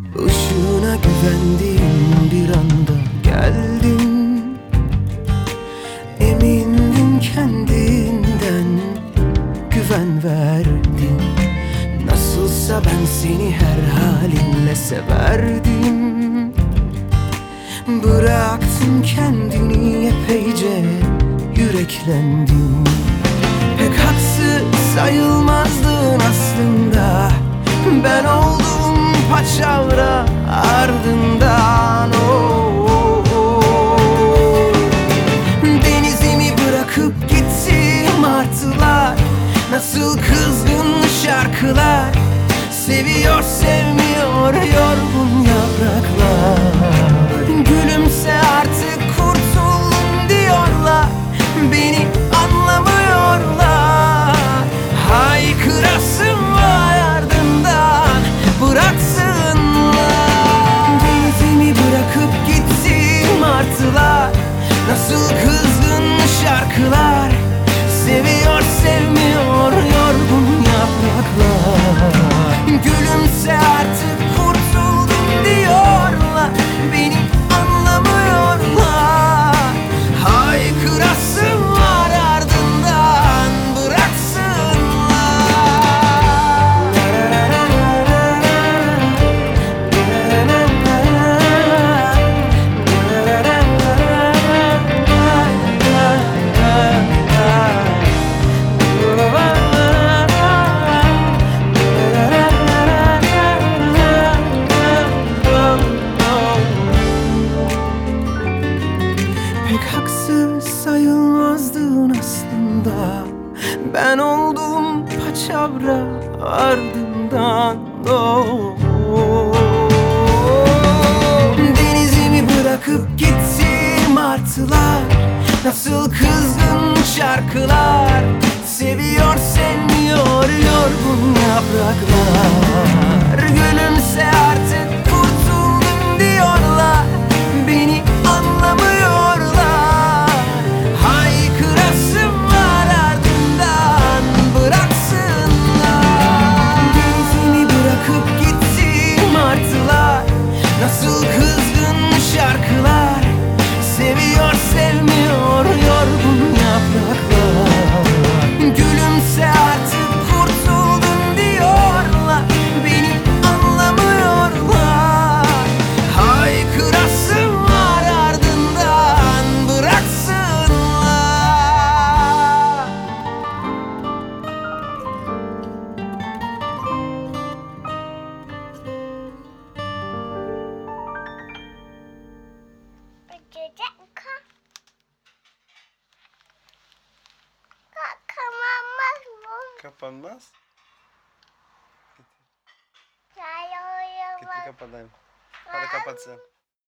Işığına güvendiğim bir anda geldin. Emindin kendinden, güven verdin. Nasılsa ben seni her halinle severdim. Bıraktın kendini epeyce, yüreklendim. Pek haksız sayılmazdın aslında. Ben oldum paçavra ardından. Denizimi bırakıp gitti martılar. Nasıl kızgın şarkılar. Seviyor sevmiyor yorgun yapraklar. Gülümse artık kurtuldum diyorlar. Beni anlamıyorlar. Haykırasım var ardından, bıraksınlar. Denizimi bırakıp gitti martılar. Nasıl kızgın şarkılar. Seviyor sevmiyor yorgun yapraklar. Gülümse artık kurtuldum diyorlar. Beni anlamıyorlar. Haykırasım var ardından, bıraksınlar. Pek haksız sayılmazdın aslında. Ben oldum paçavra ardından. Denizimi bırakıp gitti martılar. Nasıl kızgın şarkılar. Seviyor sevmiyor yorgun yapraklar. Gülümse artık kurtuldum diyorlar. Beni anlamıyorlar. Haykırasım var ardından, bıraksınlar. Denizimi bırakıp gitti martılar. Nasıl kızgın şarkılar. Seviyor sevmiyor yorgun yapraklar. Gülümse artık kurtuldum diyorlar. Beni anlamıyorlar. Haykırasım var ardından, bıraksınlar. Kapanmaz mı? Kapanmaz. Gitti Sayıyorum. kapatayım. Hadi kapatsın.